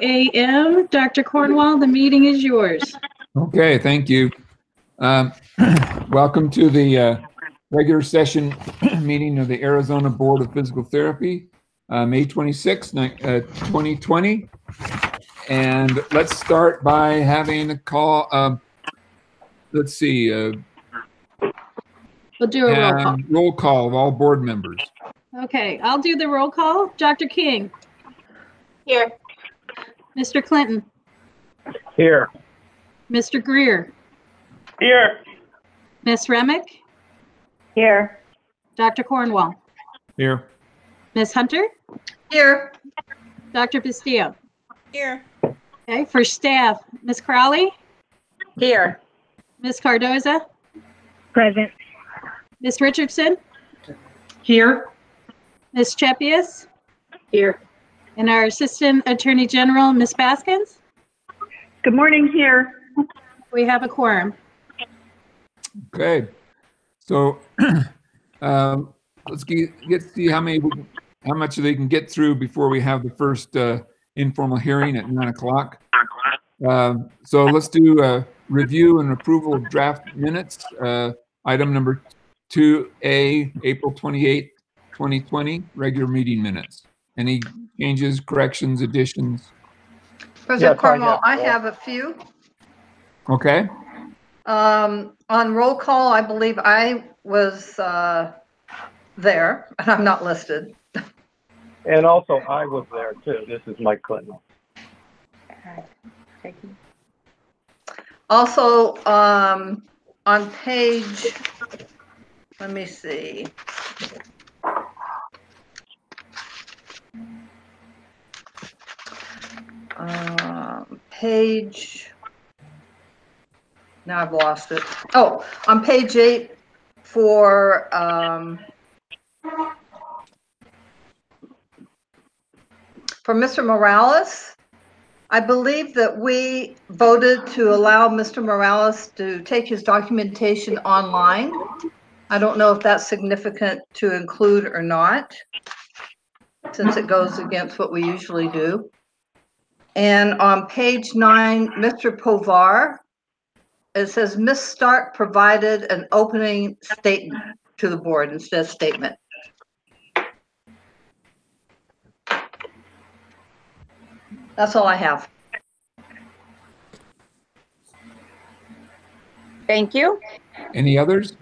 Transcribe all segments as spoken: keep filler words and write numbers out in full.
a m Doctor Cornwall, the meeting is yours. Okay, thank you. Um, welcome to the uh, regular session meeting of the Arizona Board of Physical Therapy, uh, May twenty-sixth, uh, twenty twenty. And let's start by having a call. Um, let's see. Uh, We'll do a roll call. Roll call of all board members. Okay, I'll do the roll call. Doctor King. Here. Mister Clinton. Here. Mister Greer. Here. Miss Remick. Here. Doctor Cornwall. Here. Miss Hunter. Here. Doctor Bastillo. Here. Okay, for staff, Miss Crowley. Here. Miss Cardoza. Present. Miss Richardson. Here. Miss Chepius. Here. And our Assistant Attorney General, Miss Baskins. Good morning, here. We have a quorum. Okay, so um, let's get, get see how many, how much they can get through before we have the first uh, informal hearing at nine o'clock. Um, so let's do a review and approval of draft minutes. Uh, item number two A, April twenty-eighth, twenty twenty, regular meeting minutes. Any changes, corrections, additions? President Yes, Cornwall, I I have. have a few. Okay, Um, on roll call, I believe I was uh, there, and I'm not listed. And also, I was there too. This is Mike Clinton. Also, um, on page, let me see. Um, page, now I've lost it. Oh, on page eight for, um, for Mister Morales, I believe that we voted to allow Mister Morales to take his documentation online. I don't know if that's significant to include or not, since it goes against what we usually do. And on page nine, Mister Povar, it says Miz Stark provided an opening statement to the board instead of statement. That's all I have. Thank you. any others?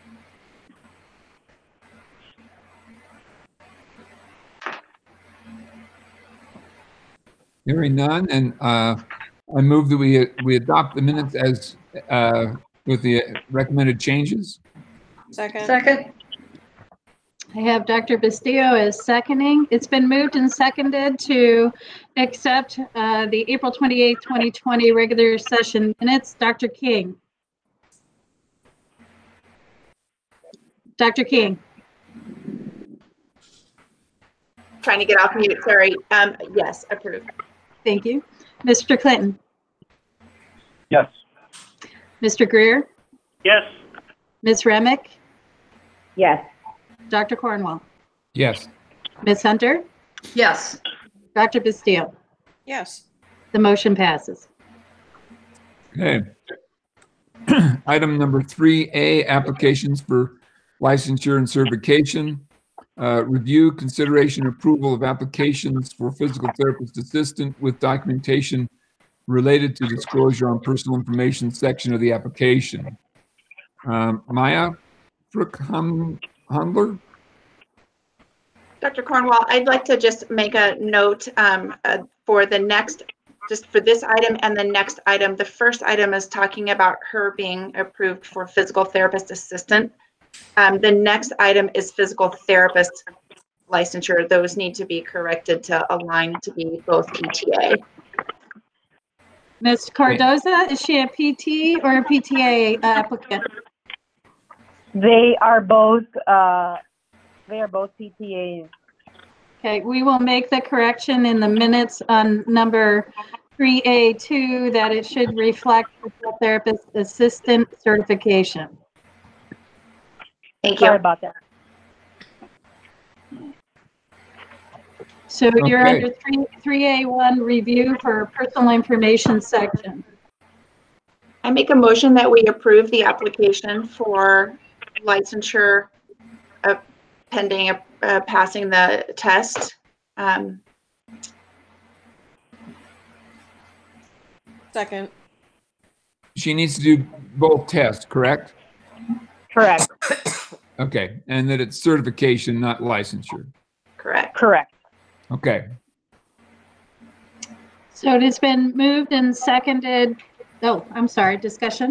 Hearing none, and uh, I move that we we adopt the minutes as uh, with the recommended changes. Second. Second, I have Doctor Bastillo as seconding. It's been moved and seconded to accept uh, the April twenty-eighth, twenty twenty regular session minutes. Doctor King. Doctor King. Trying to get off mute, sorry. Um, yes, approved. Thank you. Mister Clinton. Yes. Mister Greer. Yes. Miz Remick. Yes. Doctor Cornwall. Yes. Miz Hunter. yes. Doctor Bastillo. Yes. The motion passes. Okay. Item number three A, applications for licensure and certification. Uh, review, consideration, approval of applications for physical therapist assistant with documentation related to disclosure on personal information section of the application. Um, Maya Frick-Handler? Doctor Cornwall, I'd like to just make a note um, uh, for the next, just for this item and the next item. The first item is talking about her being approved for physical therapist assistant. Um, the next item is physical therapist licensure. Those need to be corrected to align to be both P T A. Miz Cardoza, is she a P T or a P T A applicant? They are both, uh, they are both P T As. Okay, we will make the correction in the minutes on number three A two that it should reflect physical therapist assistant certification. Thank you. Sorry about that. So you're Okay. under three, three A one review for personal information section. I make a motion that we approve the application for licensure uh, pending uh, passing the test. Um, Second. She needs to do both tests, correct? Correct, Okay, and that it's certification, not licensure. correct. correct. Okay, So it has been moved and seconded. Oh, I'm sorry, discussion.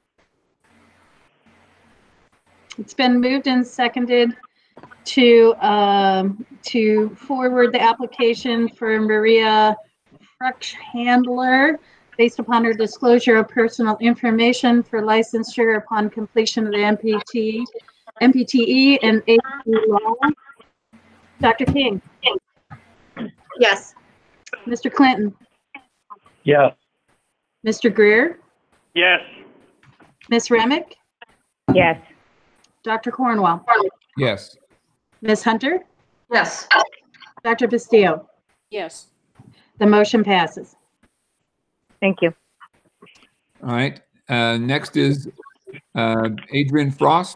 It's been moved and seconded to, um, to forward the application for Maria Handler based upon her disclosure of personal information for licensure upon completion of the M P T, M P T E and A C law. Doctor King, Yes. Mister Clinton, Yes. Mister Greer, Yes. Miz Remick, Yes, Doctor Cornwall, yes. Miz Hunter, Yes. Doctor Bastillo. Yes. The motion passes. thank you. All right, uh, next is uh, Adrian Frost.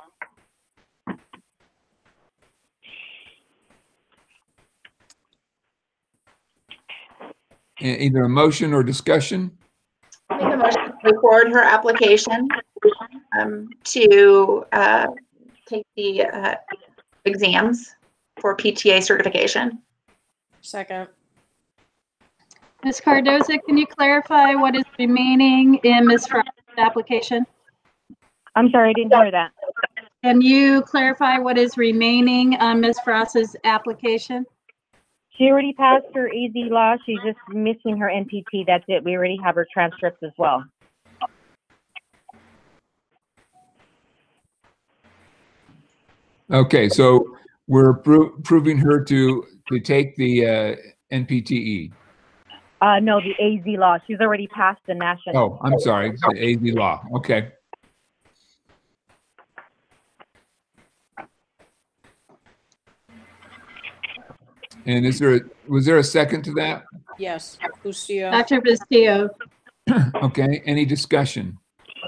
E- Either a motion or discussion. Make a motion to record her application um, to uh, take the uh, exams for P T A certification. Second. Miz Cardoza, can you clarify what is remaining in Miz Frost's application? I'm sorry, I didn't hear that. Can you clarify what is remaining on Miz Frost's application? She already passed her A Z law. She's just missing her N P T. That's it. We already have her transcripts as well. Okay, so we're appro- approving her to, to take the uh, N P T E. Uh, no, the A Z law. She's already passed the national. Oh, I'm sorry, the A Z law, okay. And is there, was there a second to that? Yes. Bustillo. Doctor Bastillo, Okay, any discussion?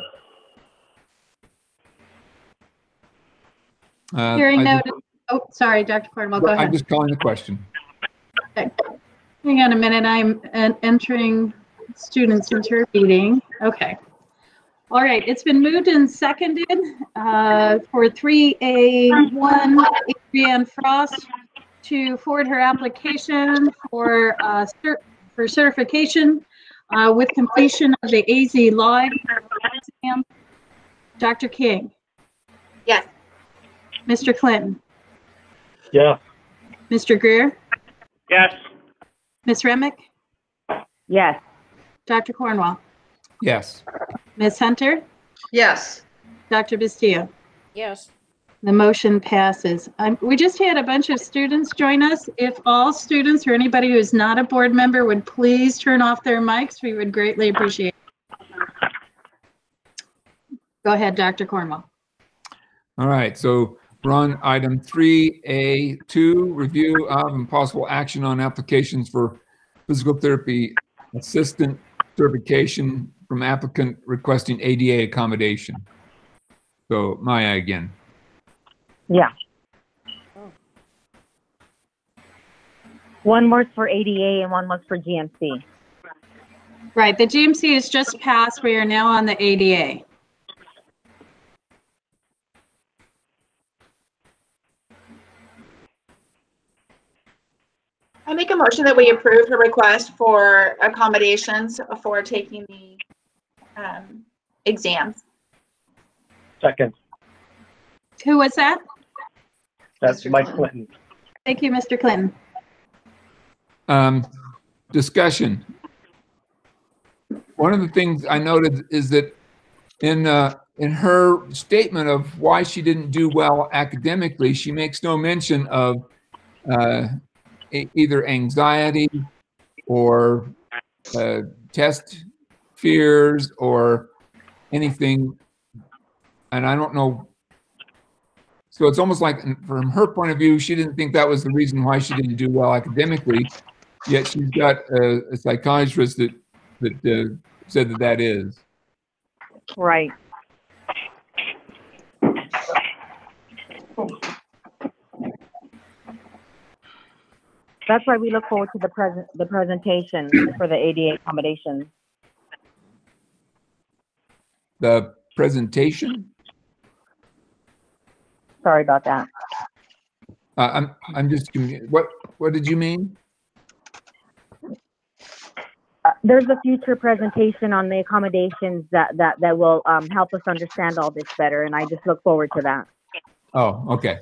Uh, hearing I no, just- oh, sorry, Doctor Cornwall, go I'm ahead. just calling the question. Hang on a minute, I'm en- entering students into our meeting. Okay. All right, it's been moved and seconded uh, for three A one, Adrienne Frost to forward her application for uh, cert- for certification uh, with completion of the A Z law exam. Doctor King, Yes. Mister Clinton, Yes. Mister Greer, Yes. Miz Remick, Yes, Doctor Cornwall, Yes, Miz Hunter, Yes. Doctor Bastillo. Yes. The motion passes. Um, we just had a bunch of students join us. If all students or anybody who is not a board member would please turn off their mics, we would greatly appreciate it. Go ahead, Doctor Cornwall. all right, so we're on item three A two, review of and possible action on applications for physical therapy assistant certification from applicant requesting A D A accommodation. So Maya again. yeah. One was for A D A and one was for G M C. Right, the G M C is just passed. We are now on the A D A. I make a motion that we approve the request for accommodations for taking the um, exams. Second. Who was that? That's Mister Mike Clinton. Clinton. Thank you, Mister Clinton. Um, discussion. One of the things I noted is that in uh, in her statement of why she didn't do well academically, she makes no mention of uh, e- either anxiety or uh, test fears or anything. And I don't know So it's almost like from her point of view, she didn't think that was the reason why she didn't do well academically, yet she's got a, a psychiatrist that, that uh, said that that is. Right. That's why we look forward to the present, the presentation for the A D A accommodation. The presentation? Sorry about that. Uh, I'm, I'm just, what, what did you mean? Uh, there's a future presentation on the accommodations that, that, that will um, help us understand all this better, and I just look forward to that. Oh, okay.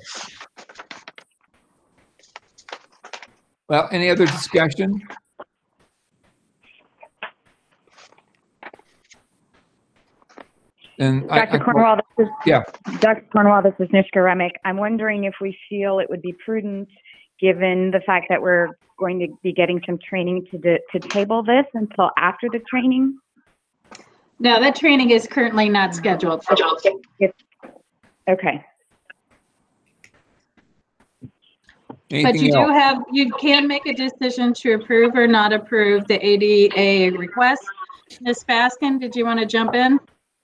Well, any other discussion? And I- Doctor I- Cornwall, this is, Yeah. Doctor Cornwall, this is Nishka Remick. I'm wondering if we feel it would be prudent, given the fact that we're going to be getting some training to do, to table this until after the training. No, that training is currently not scheduled. Okay. But Anything you do else? have, you can make a decision to approve or not approve the A D A request. Miz Baskin, did you want to jump in?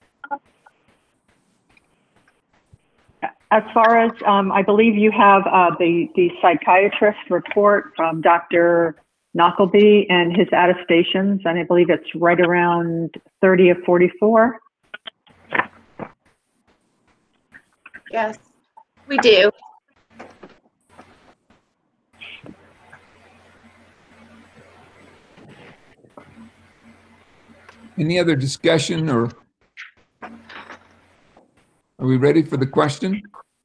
As far as, um, I believe you have uh, the, the psychiatrist report from Doctor Knockleby and his attestations, and I believe it's right around thirty of forty-four. Yes, we do. Any other discussion, or are we ready for the question?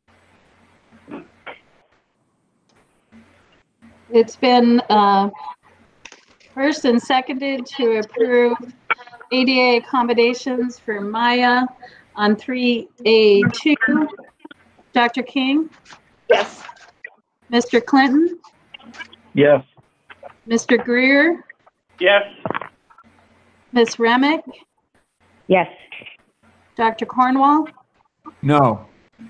It's been uh, first and seconded to approve A D A accommodations for Maya on three A two. Doctor King, Yes. Mister Clinton, Yes. Mister Greer, Yes. Miz Remick, Yes. Doctor Cornwall, No.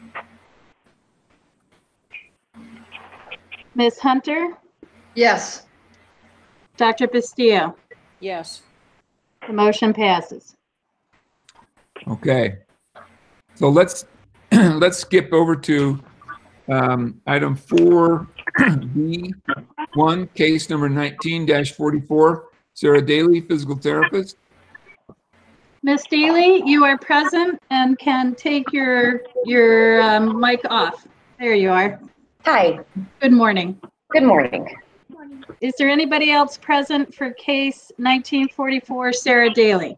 Miz Hunter, Yes. Doctor Bastillo. Yes. The motion passes. Okay. So let's let's skip over to um, item four B one, case number nineteen dash forty-four. Sarah Daly, physical therapist. Miz Daly, you are present and can take your your um, mic off. There you are. Hi, Good morning. good morning. Is there anybody else present for case nineteen forty-four, Sarah Daly?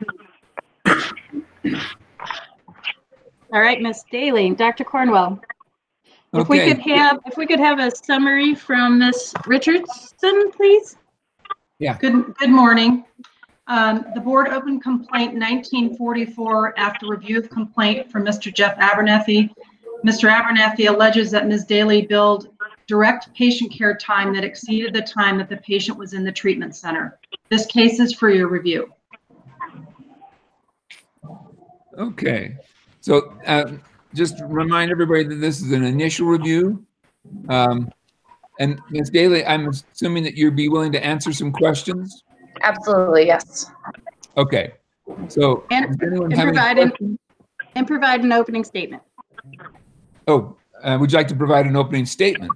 All right, Miz Daly, Doctor Cornwell. If we Okay. could have, if we could have a summary from Miz Richardson, please? Yeah. Good, good morning. Um, the board opened complaint nineteen forty-four after review of complaint from Mister Jeff Abernethy. Mister Abernethy alleges that Miz Daly billed direct patient care time that exceeded the time that the patient was in the treatment center. This case is for your review. Okay. So uh, just remind everybody that this is an initial review. Um, and Miz Daly, I'm assuming that you'd be willing to answer some questions? Absolutely, yes. Okay. So And, does anyone and have any provide an, questions? and provide an opening statement. Oh, uh, would you like to provide an opening statement?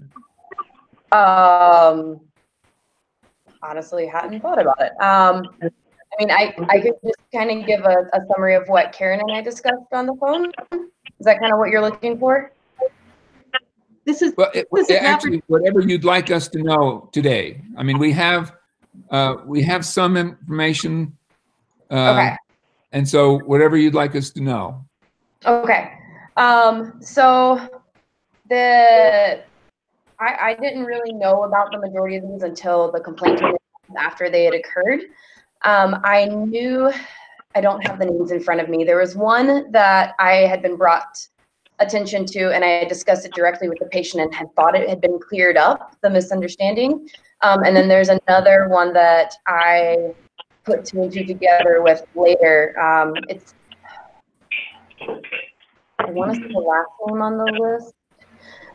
Um, honestly, hadn't thought about it. Um, I mean, I, I could just kind of give a, a summary of what Karen and I discussed on the phone. Is that kind of what you're looking for? This is, Well, it, This is it actually, whatever you'd like us to know today. I mean, we have, uh, we have some information. Uh, Okay. And so whatever you'd like us to know. Okay. Um, so the I, I didn't really know about the majority of these until the complaint came in after they had occurred. Um, I knew, I don't have the names in front of me. There was one that I had been brought attention to, and I had discussed it directly with the patient and had thought it had been cleared up, the misunderstanding. Um, and then there's another one that I put two and two together with later. Um, it's, I want to see the last name on the list.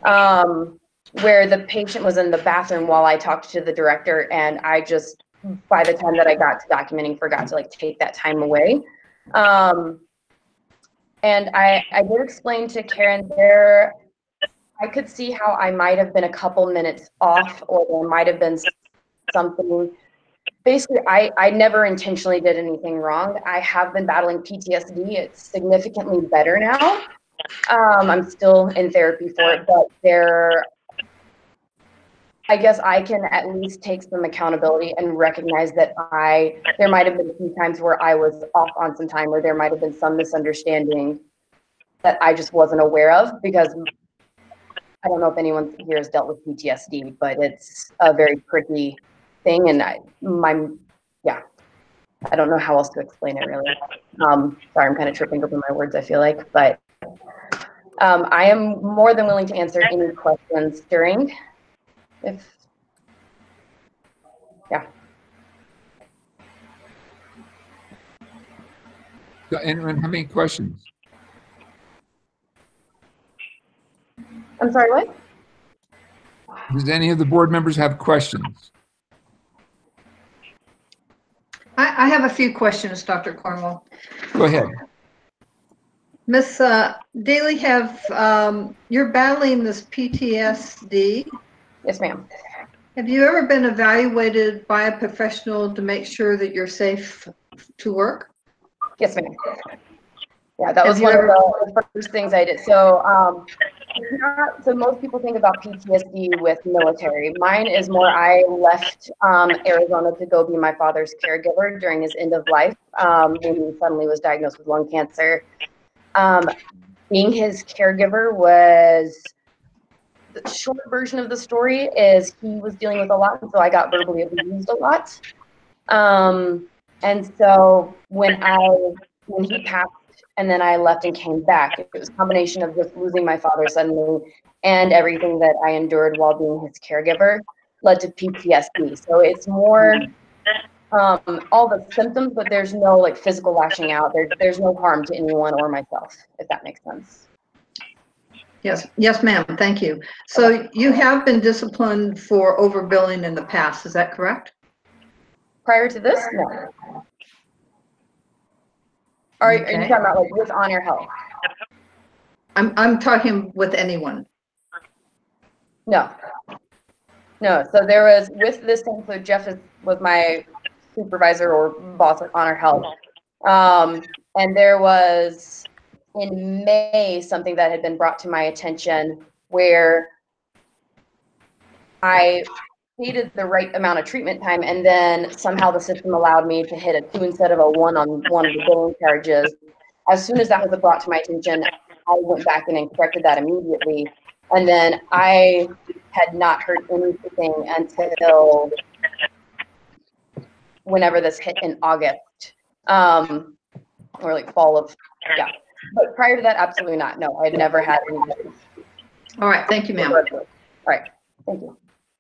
um, where the patient was in the bathroom while I talked to the director, and I just, by the time that I got to documenting, forgot to like take that time away. Um, and I, I did explain to Karen there, I could see how I might have been a couple minutes off, or there might have been something. Basically, I, I never intentionally did anything wrong. I have been battling P T S D. It's significantly better now. Um, I'm still in therapy for it, but there, I guess I can at least take some accountability and recognize that I, there might have been a few times where I was off on some time, or there might have been some misunderstanding that I just wasn't aware of, because I don't know if anyone here has dealt with P T S D, but it's a very tricky thing. And I, my, yeah, I don't know how else to explain it really. Um, sorry, I'm kind of tripping over my words, I feel like, but um, I am more than willing to answer any questions during, if, yeah. So anyone have any questions? I'm sorry, what? Does any of the board members have questions? I, I have a few questions, Doctor Cornwall. Go ahead. Miss uh, Daly, have um, you're battling this P T S D? Yes, ma'am. Have you ever been evaluated by a professional to make sure that you're safe to work? Yes, ma'am. Yeah, that was Have you one ever- of the first things I did. So, um, it's not, so most people think about P T S D with military. Mine is more, I left um, Arizona to go be my father's caregiver during his end of life, um, when he suddenly was diagnosed with lung cancer. Um, being his caregiver was, the short version of the story is he was dealing with a lot, and so I got verbally abused a lot. Um, and so when I, when he passed, and then I left and came back, it was a combination of just losing my father suddenly and everything that I endured while being his caregiver led to P T S D. So it's more um, all the symptoms, but there's no like physical lashing out. There, there's no harm to anyone or myself, if that makes sense. Yes, yes, ma'am. Thank you. So you have been disciplined for overbilling in the past, is that correct? Prior to this, no. Are, are you Okay. talking about like with Honor Health? I'm, I'm talking with anyone. No. No, so there was, with this to include, Jeff is, was my supervisor or boss at Honor Health. Um, and there was, in May, something that had been brought to my attention where I needed the right amount of treatment time, and then somehow the system allowed me to hit a two instead of a one on one of the billing charges. As soon as that was brought to my attention, I went back in and corrected that immediately. And then I had not heard anything until whenever this hit in August, um, or like fall of, yeah. But prior to that, absolutely not. No, I had never had any. All right, thank you, ma'am. All right, thank you.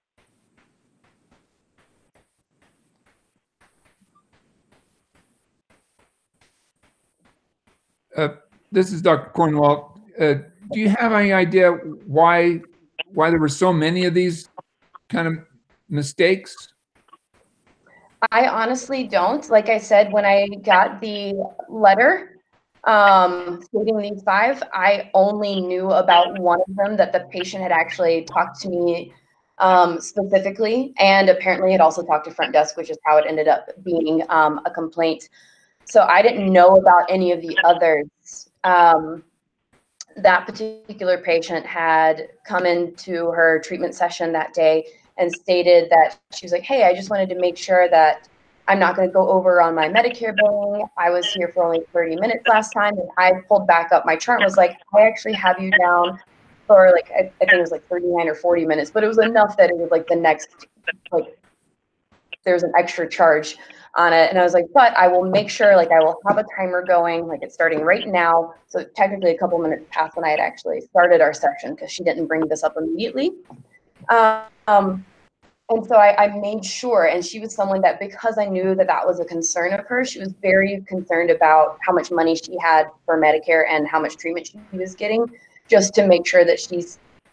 Uh, this is Doctor Cornwall. Uh, do you have any idea why why there were so many of these kind of mistakes? I honestly don't. Like I said, when I got the letter um, stating these five, I only knew about one of them, that the patient had actually talked to me um, specifically, and apparently had also talked to front desk, which is how it ended up being um, a complaint. So I didn't know about any of the others. Um, that particular patient had come into her treatment session that day and stated that she was like, hey, I just wanted to make sure that I'm not going to go over on my Medicare billing. I was here for only thirty minutes last time. And I pulled back up my chart and was like, I actually have you down for like, I, I think it was like thirty-nine or forty minutes, but it was enough that it was like the next, like there's an extra charge on it. And I was like, but I will make sure, like I will have a timer going, like it's starting right now. So technically a couple minutes passed when I had actually started our session because she didn't bring this up immediately. Um, and so I, I made sure, and she was someone that, because I knew that that was a concern of hers, she was very concerned about how much money she had for Medicare and how much treatment she was getting, just to make sure that she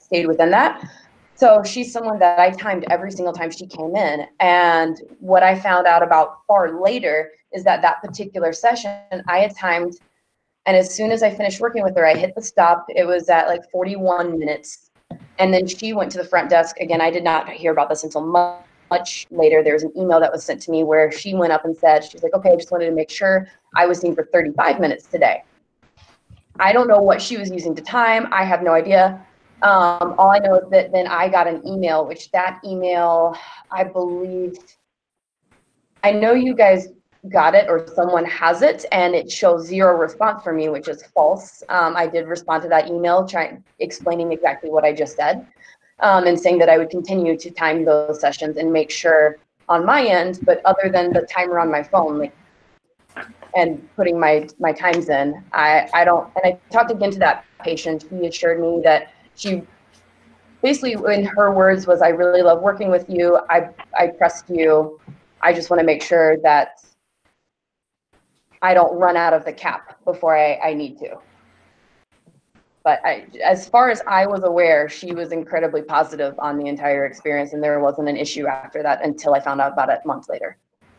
stayed within that. So she's someone that I timed every single time she came in. And what I found out about far later is that that particular session I had timed, and as soon as I finished working with her, I hit the stop. It was at like forty-one minutes. And then she went to the front desk. Again, I did not hear about this until much, much later. There was an email that was sent to me where she went up and said, she's like, okay, I just wanted to make sure I was seen for thirty-five minutes today. I don't know what she was using to time. I have no idea. Um, all I know is that then I got an email, which that email, I believe, I know you guys got it or someone has it, and it shows zero response for me, which is false. Um, I did respond to that email trying explaining exactly what I just said, um, and saying that I would continue to time those sessions and make sure on my end, but other than the timer on my phone, like, and putting my my times in, I I don't. And I talked again to that patient. He assured me that she basically, in her words, was, I really love working with you. I, I trust you. I just want to make sure that I don't run out of the cap before I, I need to. But I, as far as I was aware, she was incredibly positive on the entire experience, and there wasn't an issue after that until I found out about it months later.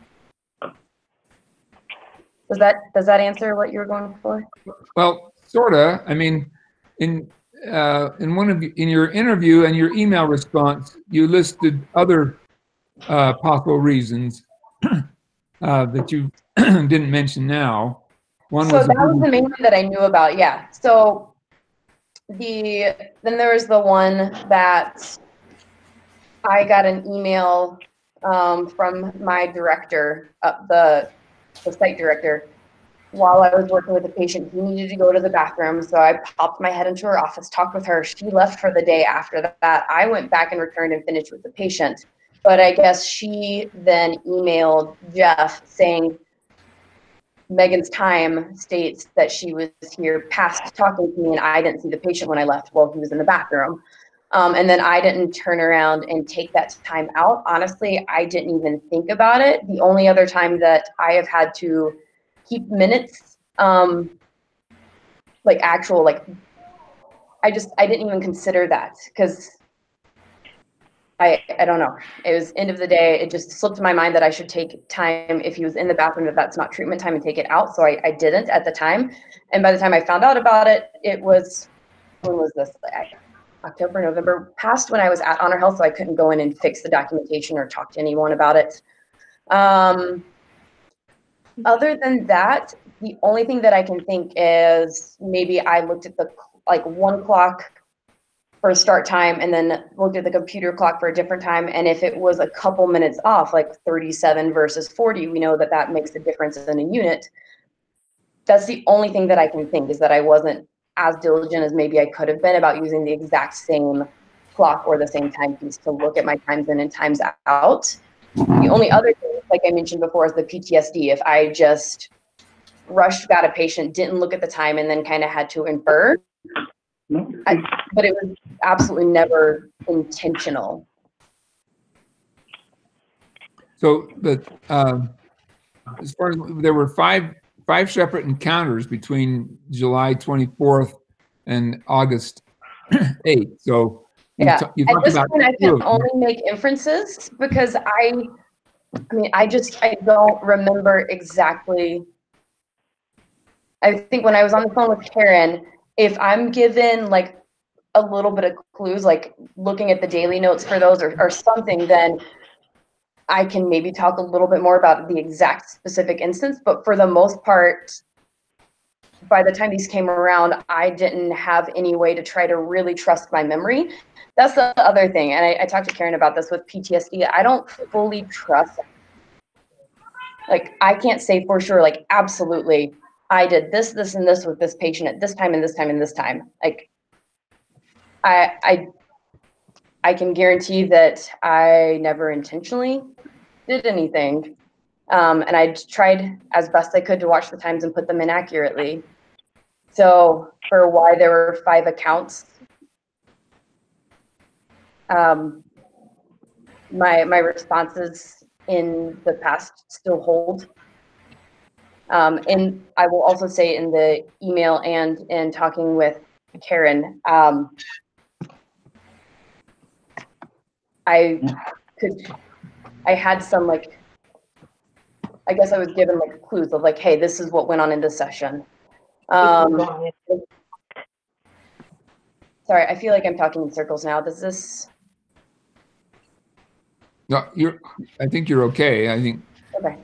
Does that, does that answer what you were going for? Well, sorta. I mean, in Uh, in one of you, in your interview and your email response, you listed other uh, possible reasons uh, that you didn't mention now. One so was that was the main one that I knew about. Yeah. So the then there was the one that I got an email um, from my director, uh, the the site director. While I was working with the patient, he needed to go to the bathroom. So I popped my head into her office, talked with her. She left for the day after that. I went back and returned and finished with the patient. But I guess she then emailed Jeff saying Megan's time states that she was here past talking to me, and I didn't see the patient when I left while he was in the bathroom. Um, and then I didn't turn around and take that time out. Honestly, I didn't even think about it. The only other time that I have had to keep minutes, um, like actual, like, I just, I didn't even consider that because I, I don't know. It was end of the day. It just slipped in my mind that I should take time if he was in the bathroom, that that's not treatment time, and take it out. So I, I didn't at the time. And by the time I found out about it, it was, when was this? October, November, past when I was at Honor Health. So I couldn't go in and fix the documentation or talk to anyone about it. Um, Other than that, the only thing that I can think is maybe I looked at the like one clock for a start time and then looked at the computer clock for a different time. And if it was a couple minutes off, like thirty-seven versus forty, we know that that makes a difference in a unit. That's the only thing that I can think, is that I wasn't as diligent as maybe I could have been about using the exact same clock or the same timepiece to look at my times in and times out. The only other thing, like I mentioned before, is the P T S D. If I just rushed, got a patient, didn't look at the time, and then kind of had to infer, I, but it was absolutely never intentional. So, but um, as far as there were five five separate encounters between July twenty-fourth and August eighth. So. Yeah, you at this about point, I can only make inferences because I, I mean, I just, I don't remember exactly. I think when I was on the phone with Karen, if I'm given like a little bit of clues, like looking at the daily notes for those or, or something, then I can maybe talk a little bit more about the exact specific instance. But for the most part, by the time these came around, I didn't have any way to try to really trust my memory. That's the other thing. And I, I talked to Karen about this with P T S D. I don't fully trust. Like, I can't say for sure, like, absolutely, I did this, this, and this with this patient at this time and this time and this time. Like, I, I, I can guarantee that I never intentionally did anything. Um, and I tried as best I could to watch the times and put them in accurately. So for why there were five accounts, um, my my responses in the past still hold. Um, and I will also say in the email and in talking with Karen, um, I could, I had some like, I guess I was given like clues of like, hey, this is what went on in this session. Um, sorry, I feel like I'm talking in circles now. Does this? No, you're, I think you're okay. I think. Okay.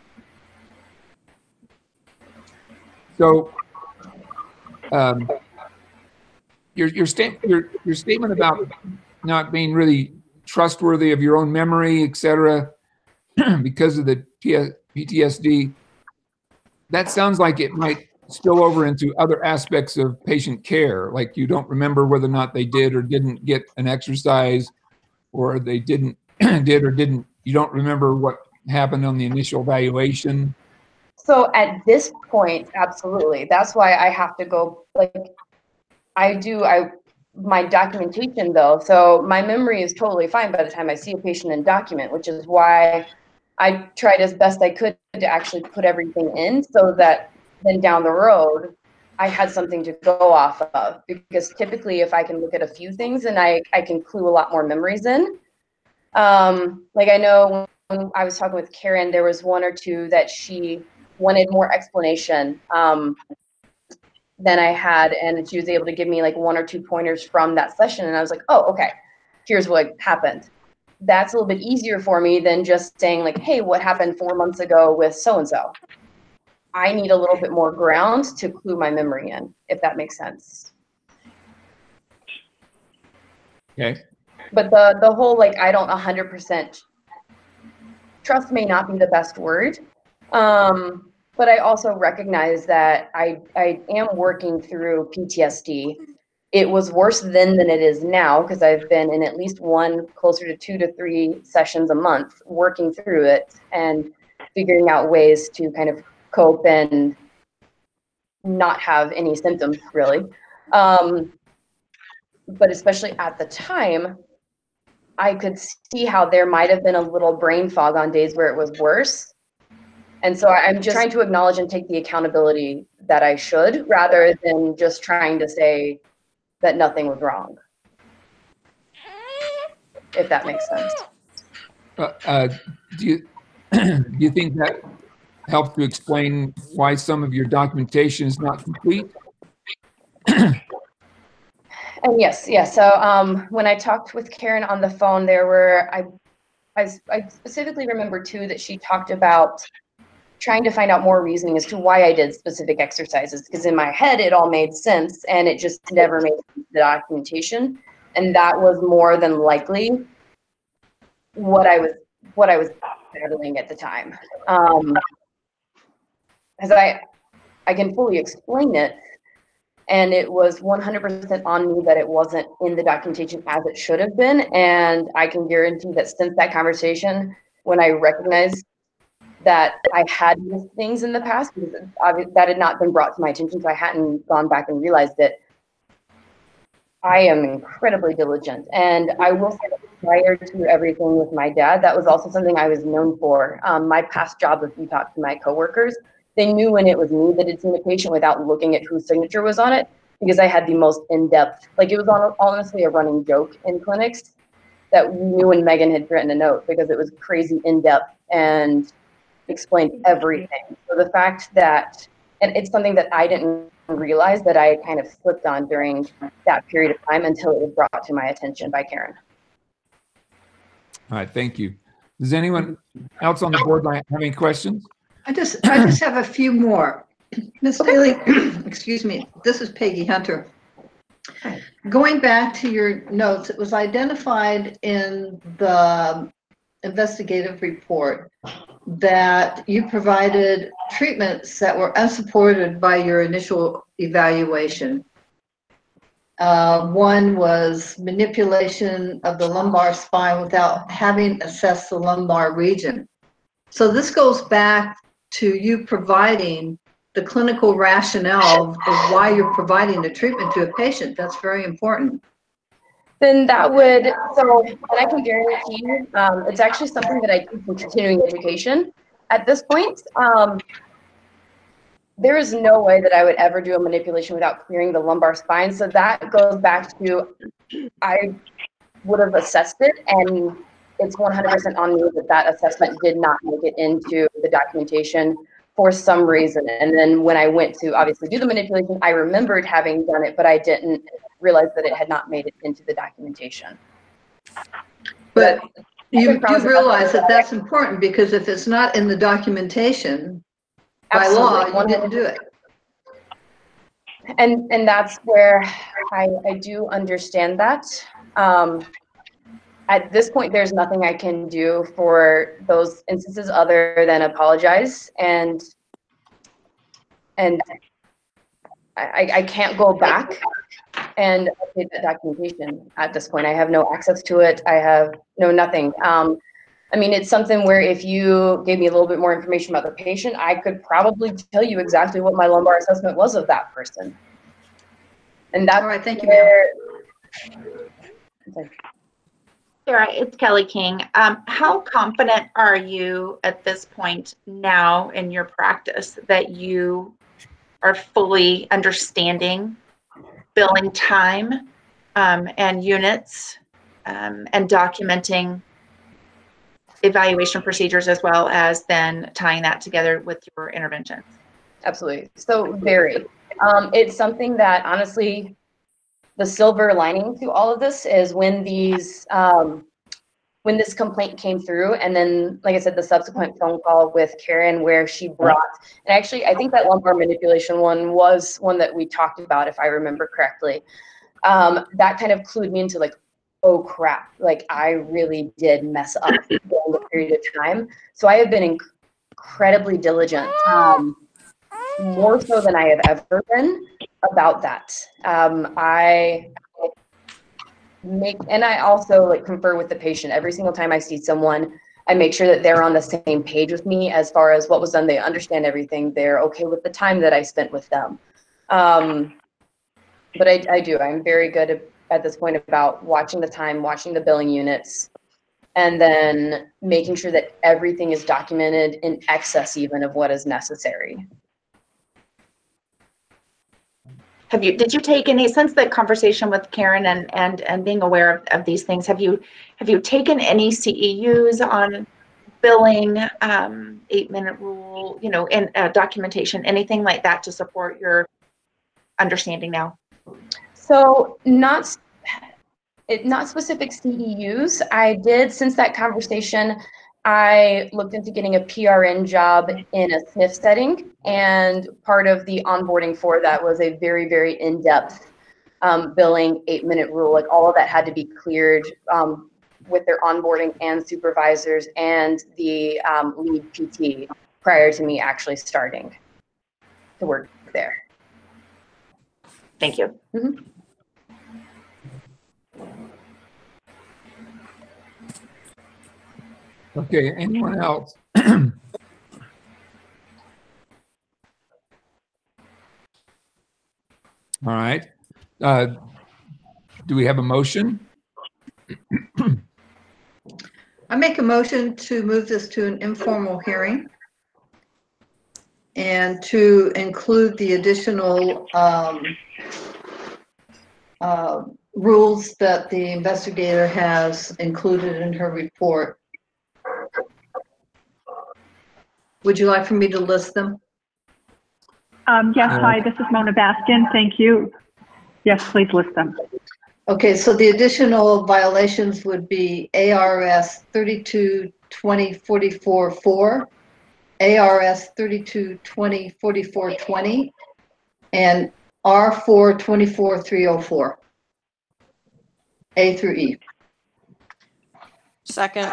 So, um, your, your statement, your, your statement about not being really trustworthy of your own memory, et cetera, because of the P T S D, that sounds like it might spill over into other aspects of patient care. Like you don't remember whether or not they did or didn't get an exercise, or they didn't did or didn't, you don't remember what happened on the initial evaluation. So at this point, absolutely. That's why I have to go, like, I do, I, my documentation though, so my memory is totally fine by the time I see a patient and document, which is why I tried as best I could to actually put everything in so that then down the road, I had something to go off of. Because typically if I can look at a few things and I, I can clue a lot more memories in. Um, like I know when I was talking with Karen, there was one or two that she wanted more explanation um, than I had, and she was able to give me like one or two pointers from that session, and I was like, oh, okay, here's what happened. That's a little bit easier for me than just saying like, hey, what happened four months ago with so-and-so. I need a little bit more ground to clue my memory in, if that makes sense. Okay. But the, the whole, like, I don't one hundred percent trust may not be the best word. Um, but I also recognize that I, I am working through P T S D. It was worse then than it is now, because I've been in at least one, closer to two to three sessions a month working through it and figuring out ways to kind of cope and not have any symptoms, really. Um, but especially at the time, I could see how there might have been a little brain fog on days where it was worse. And so I'm just trying to acknowledge and take the accountability that I should, rather than just trying to say that nothing was wrong, if that makes sense. Uh, uh, do you do you think that helps to explain why some of your documentation is not complete? And yes, yes. So um, when I talked with Karen on the phone, there were, I, I, I specifically remember too that she talked about trying to find out more reasoning as to why I did specific exercises, because in my head it all made sense and it just never made sense to the documentation. And that was more than likely what I was what I was battling at the time. Um, as I I can fully explain it, and it was one hundred percent on me that it wasn't in the documentation as it should have been. And I can guarantee that since that conversation, when I recognized that I had missed things in the past, because that had not been brought to my attention, so I hadn't gone back and realized it, I am incredibly diligent. And I will say that prior to everything with my dad, that was also something I was known for. Um, my past job with E P O C to my coworkers, they knew when it was me that had seen a patient without looking at whose signature was on it, because I had the most in-depth, like it was on, honestly a running joke in clinics that we knew when Megan had written a note, because it was crazy in-depth and explained everything. So the fact that, and it's something that I didn't realize that I kind of slipped on during that period of time until it was brought to my attention by Karen. All right, thank you. Does anyone else on the board have any questions? I just, I just have a few more. Miz Daly, excuse me, this is Peggy Hunter. Going back to your notes, it was identified in the investigative report that you provided treatments that were unsupported by your initial evaluation. Uh, one was manipulation of the lumbar spine without having assessed the lumbar region. So this goes back to you providing the clinical rationale of why you're providing the treatment to a patient. That's very important. Then that would, so, and I can guarantee you, um, it's actually something that I teach in continuing education at this point. Um, there is no way that I would ever do a manipulation without clearing the lumbar spine. So that goes back to, I would have assessed it and it's one hundred percent on me that that assessment did not make it into the documentation for some reason. And then when I went to obviously do the manipulation, I remembered having done it, but I didn't realize that it had not made it into the documentation. But But you, I promise you realize that that's important, because if it's not in the documentation, by law, Absolutely. you didn't do it. And and that's where I, I do understand that. Um, at this point, there's nothing I can do for those instances other than apologize. And and I, I can't go back and update that documentation at this point. I have no access to it. I have no nothing. Um, I mean, it's something where if you gave me a little bit more information about the patient, I could probably tell you exactly what my lumbar assessment was of that person. And that's All right, thank you, where, Sarah, it's Kelly King. Um, how confident are you at this point now in your practice that you are fully understanding billing time um, and units um, and documenting evaluation procedures, as well as then tying that together with your interventions? Absolutely. So very. Um, it's something that honestly, the silver lining to all of this is when these, um, when this complaint came through, and then, like I said, the subsequent phone call with Karen where she brought, and actually, I think that lumbar manipulation one was one that we talked about, if I remember correctly. Um, that kind of clued me into like, oh crap, like I really did mess up during the period of time. So I have been inc- incredibly diligent, um, more so than I have ever been about that. Um, I make, and I also like confer with the patient every single time I see someone. I make sure that they're on the same page with me as far as what was done. They understand everything. They're okay with the time that I spent with them. Um, but I, I do, I'm very good at, at this point about watching the time, watching the billing units, and then making sure that everything is documented in excess even of what is necessary. Have you, did you take any, since the conversation with Karen and, and, and being aware of, of these things, have you, have you taken any C E Us on billing, um, eight minute rule, you know, and uh, documentation, anything like that to support your understanding now? So not, it, not specific C E Us. I did, since that conversation, I looked into getting a P R N job in a S N F setting, and part of the onboarding for that was a very, very in-depth um, billing eight-minute rule. Like all of that had to be cleared um, with their onboarding and supervisors and the um, lead P T prior to me actually starting to work there. Thank you. Mm-hmm. Okay, anyone else? All right. Uh, do we have a motion? I make a motion to move this to an informal hearing and to include the additional um, uh, rules that the investigator has included in her report. Would you like for me to list them? Um, yes, hi, this is Mona Baskin. Thank you. Yes, please list them. Okay, so the additional violations would be A R S thirty-two twenty forty-four four, A R S thirty-two twenty forty-four twenty, and R four twenty-four three oh four, A through E. Second.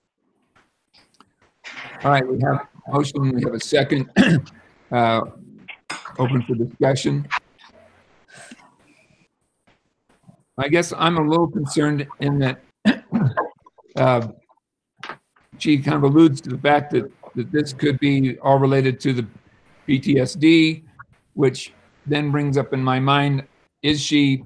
All right, we have a motion, we have a second. Uh, open for discussion. I guess I'm a little concerned in that uh, she kind of alludes to the fact that, that this could be all related to the P T S D, which then brings up in my mind, is she,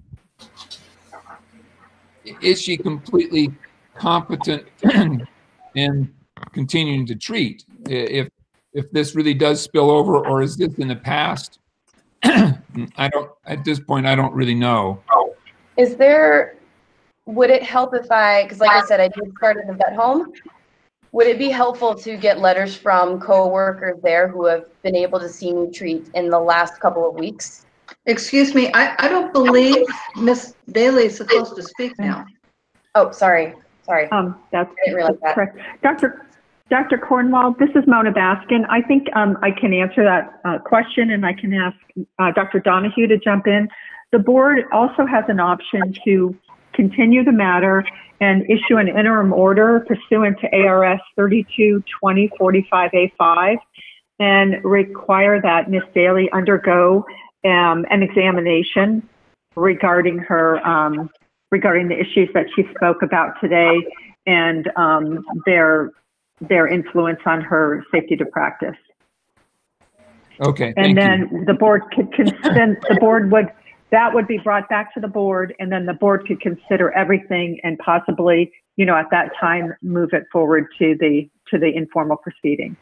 is she completely competent in continuing to treat? If, if this really does spill over, or is this in the past? I don't, at this point, I don't really know. Is there, would it help if I, because like I said, I did start in the vet home. Would it be helpful to get letters from coworkers there who have been able to see me treat in the last couple of weeks? Excuse me, I, I don't believe Miss Daly is supposed to speak now. Oh, sorry, sorry. Um, that's I didn't realize that. correct. Doctor Doctor Cornwall, this is Mona Baskin. I think um, I can answer that uh, question, and I can ask uh, Doctor Donahue to jump in. The board also has an option to continue the matter and issue an interim order pursuant to A R S thirty-two twenty forty-five A five and require that Miz Daly undergo um, an examination regarding her um, regarding the issues that she spoke about today and um, their their influence on her safety to practice. Okay. And thank then you. the board could cons- then the board would that would be brought back to the board, and then the board could consider everything and possibly, you know, at that time move it forward to the to the informal proceeding.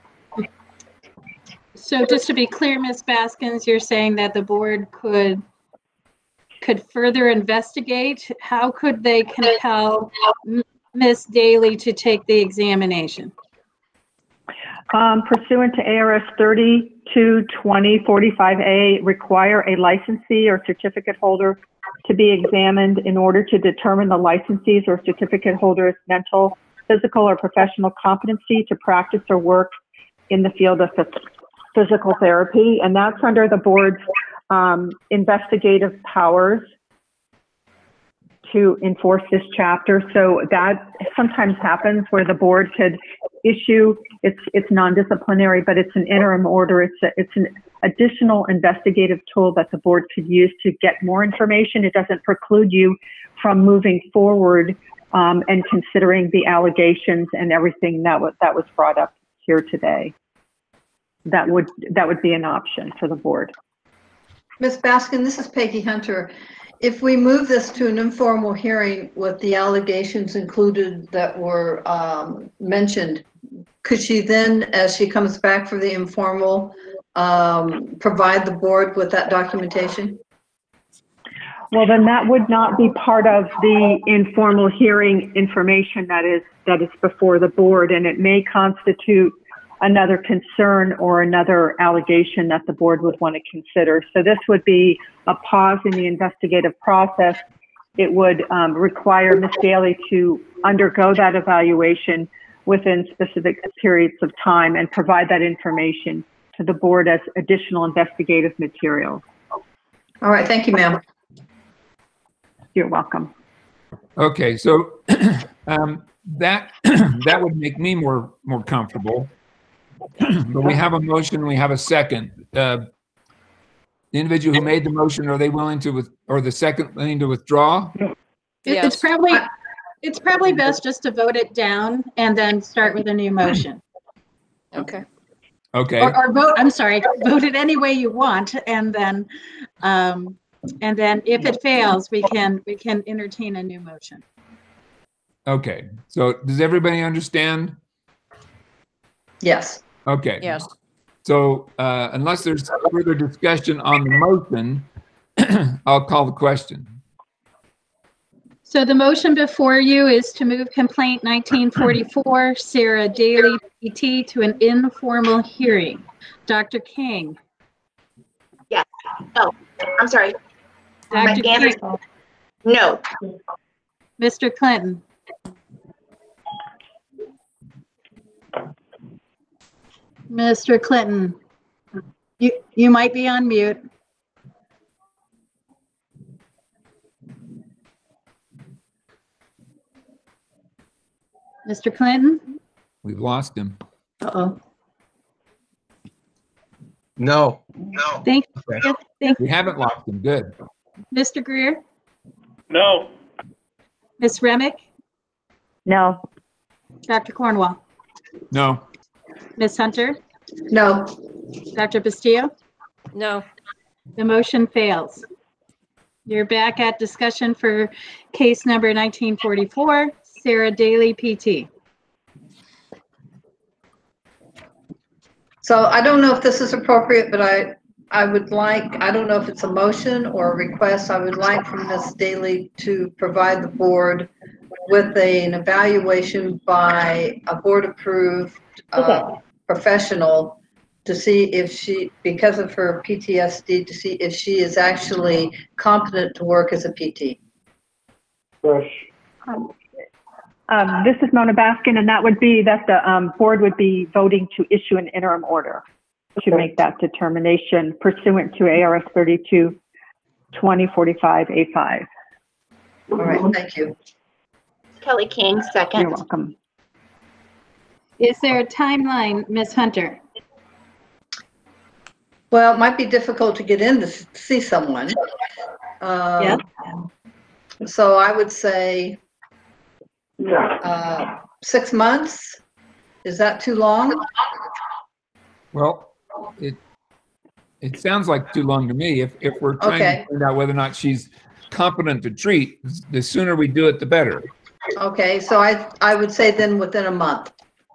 So just to be clear, Miz Baskins, you're saying that the board could could further investigate. How could they compel Miz Daly to take the examination? Um, pursuant to A R S thirty-two twenty forty-five A, require a licensee or certificate holder to be examined in order to determine the licensee's or certificate holder's mental, physical, or professional competency to practice or work in the field of physical therapy. And that's under the board's um, investigative powers to enforce this chapter. So that sometimes happens where the board could issue, it's it's non-disciplinary, but it's an interim order. It's a, it's an additional investigative tool that the board could use to get more information. It doesn't preclude you from moving forward um, and considering the allegations and everything that was that was brought up here today. That would that would be an option for the board. Miz Baskin, this is Peggy Hunter. If we move this to an informal hearing with the allegations included that were um, mentioned, could she then, as she comes back for the informal, um, provide the board with that documentation? Well, then that would not be part of the informal hearing information that is that is before the board, and it may constitute another concern or another allegation that the board would want to consider. So this would be a pause in the investigative process. It would um, require Miz Daly to undergo that evaluation within specific periods of time and provide that information to the board as additional investigative material. All right, thank you, ma'am. You're welcome. Okay, so um, that that would make me more more comfortable. But we have a motion, we have a second. Uh, the individual who made the motion, are they willing to, with, or the second willing to withdraw? It- Yes. It's probably, it's probably best just to vote it down and then start with a new motion. Okay. Okay, Or, or vote, I'm sorry, vote it any way you want, and then, um, and then if it fails, we can, we can entertain a new motion. okay. So does everybody understand? Yes. Okay. Yes. So uh, unless there's further discussion on the motion, I'll call the question. So the motion before you is to move complaint nineteen forty-four, Sarah Daly, P T, to an informal hearing. Doctor King. Yes. No, I'm sorry. My Doctor answer- King. No. Mister Clinton. Mister Clinton, you, you might be on mute. Mister Clinton? We've lost him. Uh-oh. No. No. Thank Okay. you. Thank We haven't lost him. Good. Mister Greer? No. Miz Remick? No. Doctor Cornwall? No. Miz Hunter? No. Doctor Bastillo? No. The motion fails. You're back at discussion for case number nineteen forty-four, Sarah Daly, P T. So I don't know if this is appropriate, but I I would like, I don't know if it's a motion or a request, I would like for Miz Daly to provide the board with a- an evaluation by a board-approved uh, professional to see if she, because of her P T S D, to see if she is actually competent to work as a P T. Um, um, this is Mona Baskin, and that would be that the um, board would be voting to issue an interim order to make that determination pursuant to A R S thirty-two twenty forty-five A five. All right, thank you. Kelly King, second. You're welcome. Is there a timeline, Miz Hunter? Well, it might be difficult to get in to s- see someone. Um, Yeah. So I would say uh, six months. Is that too long? Well, it, it sounds like too long to me. If, if we're trying Okay. to find out whether or not she's competent to treat, the sooner we do it, the better. Okay, so I, I would say then within a month.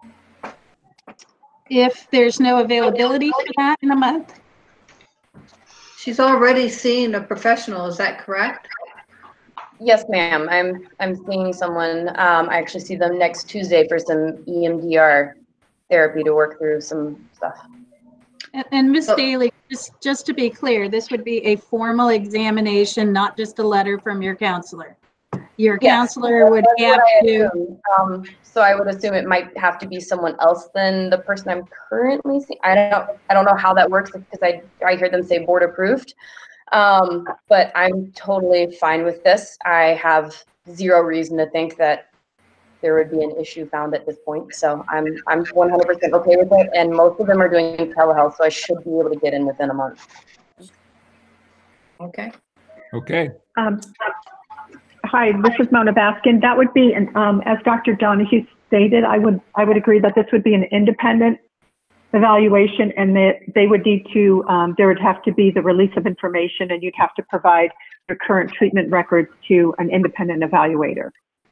If there's no availability for that in a month? She's already seen a professional, is that correct? Yes, ma'am. I'm I'm seeing someone. Um, I actually see them next Tuesday for some E M D R therapy to work through some stuff. And- And Miz So- Daly, just, just to be clear, this would be a formal examination, not just a letter from your counselor. Your Yes, counselor would that's have what I to, assume. Um, so I would assume it might have to be someone else than the person I'm currently seeing. I don't I don't know how that works because I I hear them say board approved. Um, but I'm totally fine with this. I have zero reason to think that there would be an issue found at this point. So I'm I'm one hundred percent okay with it. And most of them are doing telehealth, so I should be able to get in within a month. Okay. Okay. Um, Hi, this is Mona Baskin. That would be, an, um, as Doctor Donahue stated, I would I would agree that this would be an independent evaluation, and that they would need to, um, there would have to be the release of information, and you'd have to provide your current treatment records to an independent evaluator.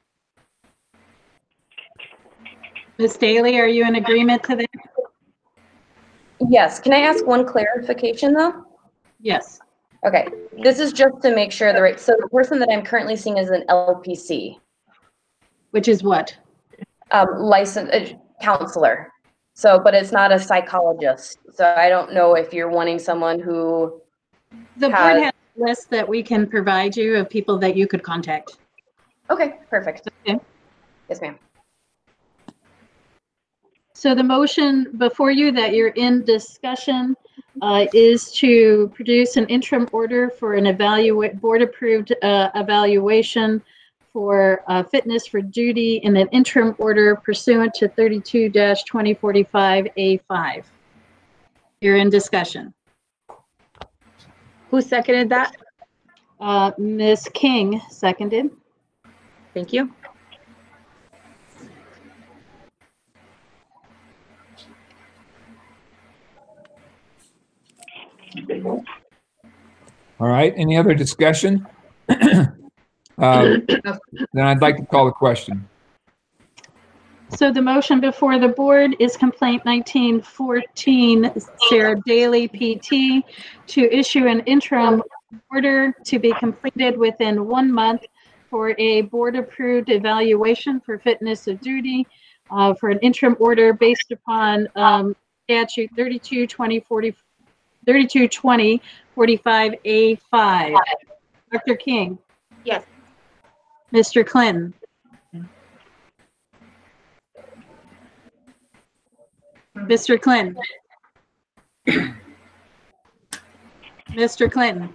Miz Daly, are you in agreement to that? Yes. Can I ask one clarification though? Yes. Okay, this is just to make sure the right, so the person that I'm currently seeing is an L P C, Which is what? um, licensed uh, counselor. So, but it's not a psychologist. So I don't know if you're wanting someone who, The board Has- has a list that we can provide you of people that you could contact. okay, perfect. Okay. Yes, ma'am. So the motion before you that you're in discussion uh, is to produce an interim order for an evaluate, board-approved uh, evaluation for uh, fitness for duty in an interim order pursuant to thirty-two twenty forty-five A five. You're in discussion. Who seconded that? Uh, Miz King seconded. Thank you. All right. Any other discussion? Uh, Then I'd like to call the question. So the motion before the board is complaint nineteen fourteen Sarah Daly P T to issue an interim order to be completed within one month for a board-approved evaluation for fitness of duty uh, for an interim order based upon um, statute thirty-two twenty forty, thirty-two twenty forty-five A five. Doctor King, Yes. Mister Clinton, Mister Clinton. Mister Clinton.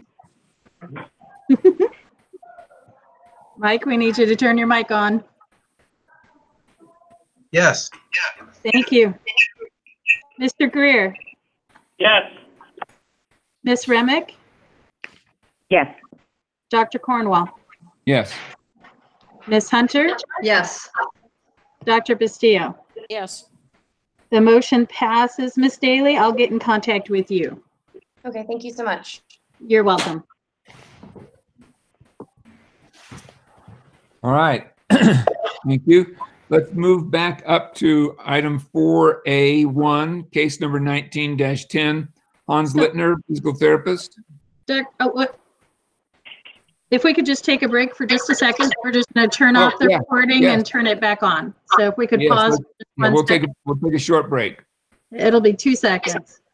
Mike, we need you to turn your mic on. Yes. Thank you. Mister Greer, Yes. Miss Remick, Yes. Doctor Cornwall, Yes. Miss Hunter, Yes. Doctor Bastillo. Yes. The motion passes. Miss Daly, I'll get in contact with you. Okay, thank you so much. You're welcome. All right. Thank you. Let's move back up to item four A one, case number nineteen ten, Hans Littner, physical therapist. Doc- oh, what? If we could just take a break for just a second, we're just going to turn Oh, off the yeah, recording yes. and turn it back on. So if we could Yes, pause. let's- for just Yeah, one we'll take, second. a we'll take a short break. It'll be two seconds.